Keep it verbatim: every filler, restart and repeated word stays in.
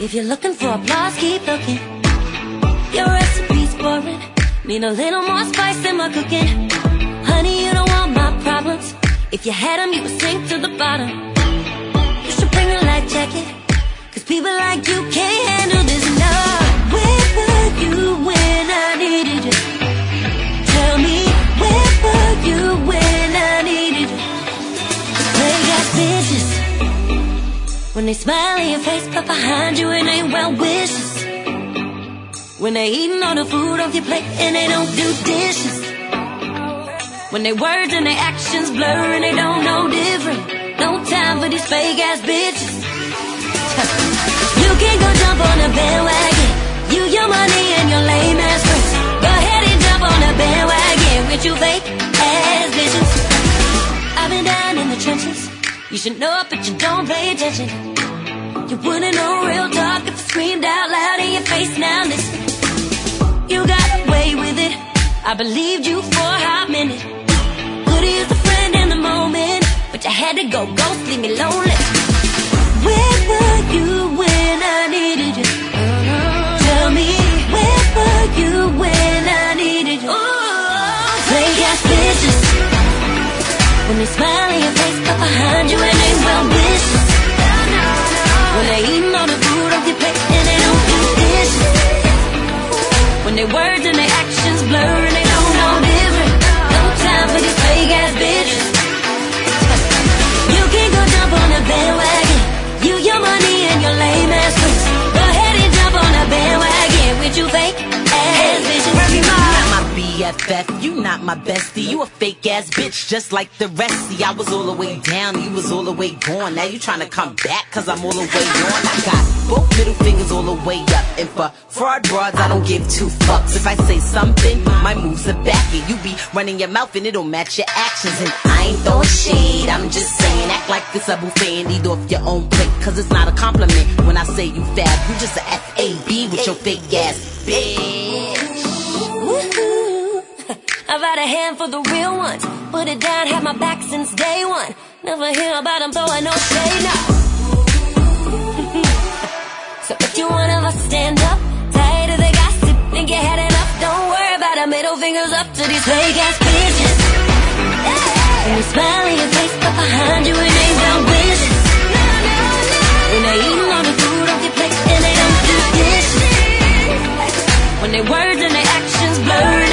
If you're looking for applause, keep looking. Your recipe's boring. Need a little more spice in my cooking. Honey, you don't want my problems. If you had them, you would sink to the bottom. You should bring a light jacket, cause people like you can't handle this love. Where were you when I needed you? Tell me, where were you when I needed you? They got bitches. When they smile in your face, but behind you it ain't well wishes. When they eating all the food off your plate and they don't do dishes. When their words and their actions blur and they don't know different. No time for these fake ass bitches. You can go jump on a bandwagon. You, your money and your lame ass friends. Go ahead and jump on a bandwagon with you fake ass bitches. I've been down in the trenches. You should know it, but you don't pay attention. You wouldn't know real talk if I screamed out loud in your face. Now listen, you got away with it. I believed you for a hot minute. Could've used a friend in the moment, but you had to go ghost, leave me lonely. Where were you when I needed you? Tell me, where were you when I needed you? Play ass bitches. When they smile in your face, but behind you it ain't well wishes. When they eating all the food off your plate and they don't do dishes. When their words and their actions blur and they don't know different. No time for these fake ass bitches. You can go jump on a bandwagon. You, your money and your lame ass friends. Go ahead and jump on a bandwagon with you fake ass bitches. You not my B F F, you not my bestie. You a fake ass bitch just like the rest. See, I was all the way down, you was all the way gone. Now you tryna come back cause I'm all the way on. I got both middle fingers all the way up. And for fraud broads, I don't give two fucks. If I say something, my moves are back. And you be running your mouth and it don't match your actions. And I ain't throwing shade, I'm just saying, act like it's a buffet and eat off your own plate. Cause it's not a compliment when I say you fab. You just a F A B with your fake ass bitch. Woohoo. I've had a hand for the real ones. Put it down, had my back since day one. Never hear about them throwing no shade now. So if you one of us stand up, tired of the gossip, think you had enough. Don't worry about the middle fingers up to these fake ass bitches. When they smile in your face, but behind you it ain't well wishes. When they eating all the food off your plate and they don't do dishes. When their words and their actions blur